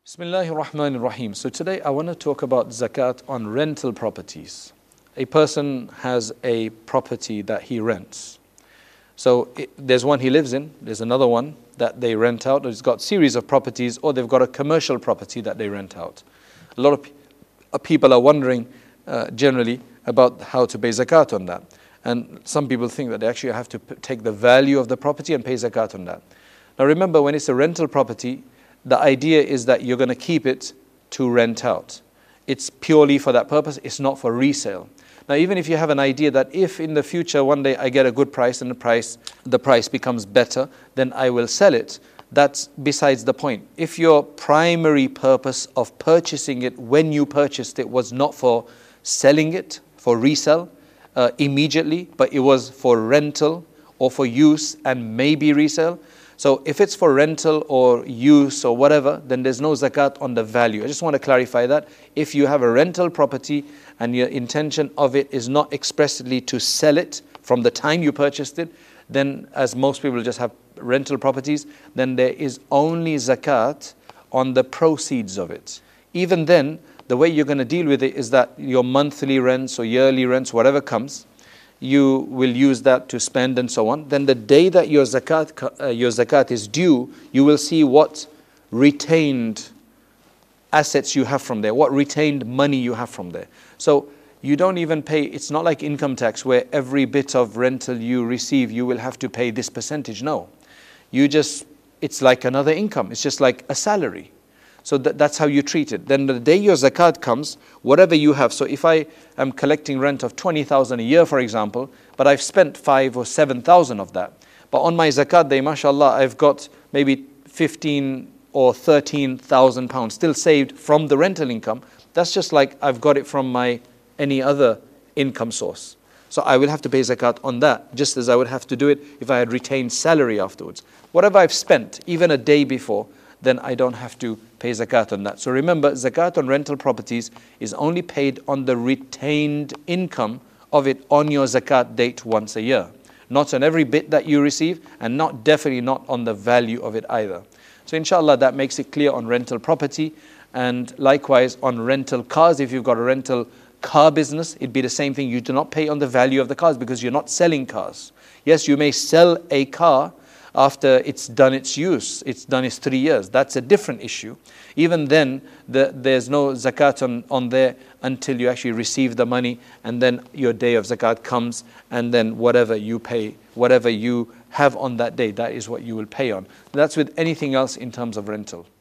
Bismillahir Rahmanir Rahim. So today I want to talk about zakat on rental properties. A person has a property that he rents. So there's one he lives in, there's another one that they rent out, or he's got a series of properties, or they've got a commercial property that they rent out. A lot of people are wondering generally about how to pay zakat on that. And some people think that they actually have to take the value of the property and pay zakat on that. Now remember, when it's a rental property, the idea is that you're going to keep it to rent out. It's purely for that purpose. It's not for resale. Now, even if you have an idea that if in the future one day I get a good price and the price becomes better, then I will sell it, that's besides the point. If your primary purpose of purchasing it when you purchased it was not for selling it, for resale immediately, but it was for rental or for use and maybe resale, so if it's for rental or use or whatever, then there's no zakat on the value. I just want to clarify that. If you have a rental property and your intention of it is not expressly to sell it from the time you purchased it, then as most people just have rental properties, then there is only zakat on the proceeds of it. Even then, the way you're going to deal with it is that your monthly rents or yearly rents, whatever comes, you will use that to spend and so on. Then the day that your zakat is due, you will see what retained assets you have from there, what retained money you have from there. So you don't even pay, it's not like income tax where every bit of rental you receive, you will have to pay this percentage. No, it's like another income. It's just like a salary. So that's how you treat it. Then the day your zakat comes, whatever you have. So if I am collecting rent of 20,000 a year, for example, but I've spent 5 or 7,000 of that. But on my zakat day, mashallah, I've got maybe 15 or 13,000 pounds still saved from the rental income. That's just like I've got it from my any other income source. So I will have to pay zakat on that, just as I would have to do it if I had retained salary afterwards. Whatever I've spent, even a day before, then I don't have to pay zakat on that. So remember, zakat on rental properties is only paid on the retained income of it on your zakat date once a year. Not on every bit that you receive, and definitely not on the value of it either. So inshallah, that makes it clear on rental property. And likewise on rental cars, if you've got a rental car business, it'd be the same thing. You do not pay on the value of the cars because you're not selling cars. Yes, you may sell a car after it's done its use, it's done its 3 years. That's a different issue. Even then, there's no zakat on there until you actually receive the money, and then your day of zakat comes, and then whatever you pay, whatever you have on that day, that is what you will pay on. That's with anything else in terms of rental.